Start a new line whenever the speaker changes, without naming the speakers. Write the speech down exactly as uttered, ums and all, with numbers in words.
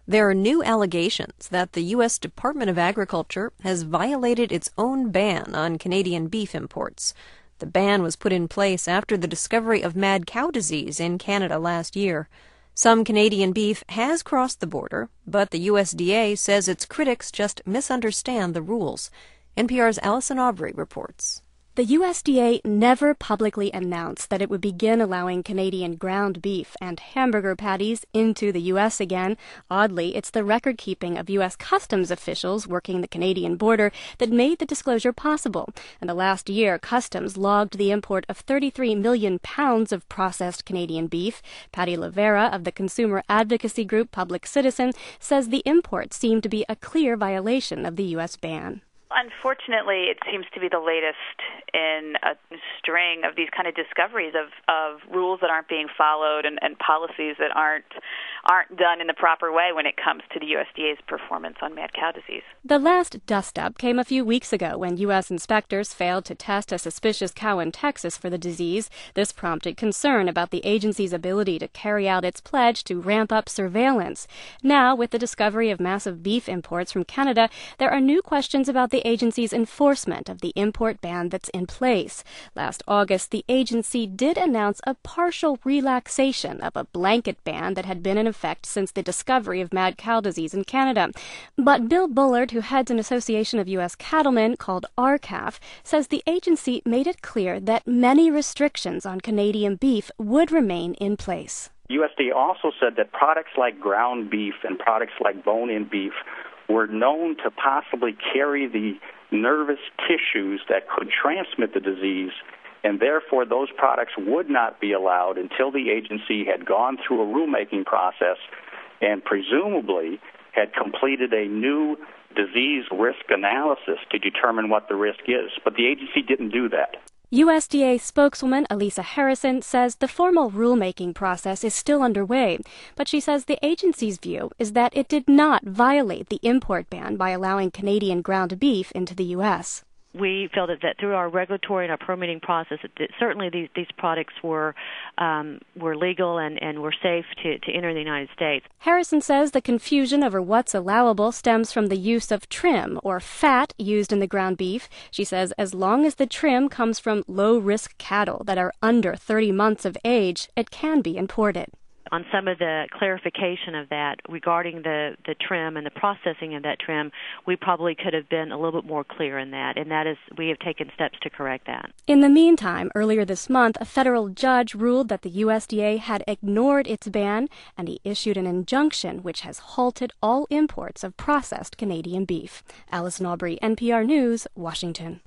There are new allegations that the U S Department of Agriculture has violated its own ban on Canadian beef imports. The ban was put in place after the discovery of mad cow disease in Canada last year. Some Canadian beef has crossed the border, but the U S D A says its critics just misunderstand the rules. N P R's Allison Aubrey reports.
The U S D A never publicly announced that it would begin allowing Canadian ground beef and hamburger patties into the U S again. Oddly, it's the record-keeping of U S Customs officials working the Canadian border that made the disclosure possible. In the last year, Customs logged the import of thirty-three million pounds of processed Canadian beef. Patty Lavera of the consumer advocacy group Public Citizen says the imports seem to be a clear violation of the U S ban.
Unfortunately, it seems to be the latest in a string of these kind of discoveries of, of rules that aren't being followed and, and policies that aren't aren't done in the proper way when it comes to the U S D A's performance on mad cow disease.
The last dust-up came a few weeks ago when U S inspectors failed to test a suspicious cow in Texas for the disease. This prompted concern about the agency's ability to carry out its pledge to ramp up surveillance. Now, with the discovery of massive beef imports from Canada, there are new questions about the agency's enforcement of the import ban that's in place. Last August, the agency did announce a partial relaxation of a blanket ban that had been in effect since the discovery of mad cow disease in Canada. But Bill Bullard, who heads an association of U S cattlemen called R C A F, says the agency made it clear that many restrictions on Canadian beef would remain in place.
U S D A also said that products like ground beef and products like bone-in beef were known to possibly carry the nervous tissues that could transmit the disease, and therefore those products would not be allowed until the agency had gone through a rulemaking process and presumably had completed a new disease risk analysis to determine what the risk is. But the agency didn't do that.
U S D A spokeswoman Elisa Harrison says the formal rulemaking process is still underway, but she says the agency's view is that it did not violate the import ban by allowing Canadian ground beef into the U S
We feel that, that through our regulatory and our permitting process, that certainly these, these products were um, were legal and, and were safe to, to enter the United States.
Harrison says the confusion over what's allowable stems from the use of trim or fat used in the ground beef. She says as long as the trim comes from low-risk cattle that are under thirty months of age, it can be imported.
On some of the clarification of that regarding the, the trim and the processing of that trim, we probably could have been a little bit more clear in that, and that is we have taken steps to correct that.
In the meantime, earlier this month, a federal judge ruled that the U S D A had ignored its ban, and he issued an injunction which has halted all imports of processed Canadian beef. Allison Aubrey, N P R News, Washington.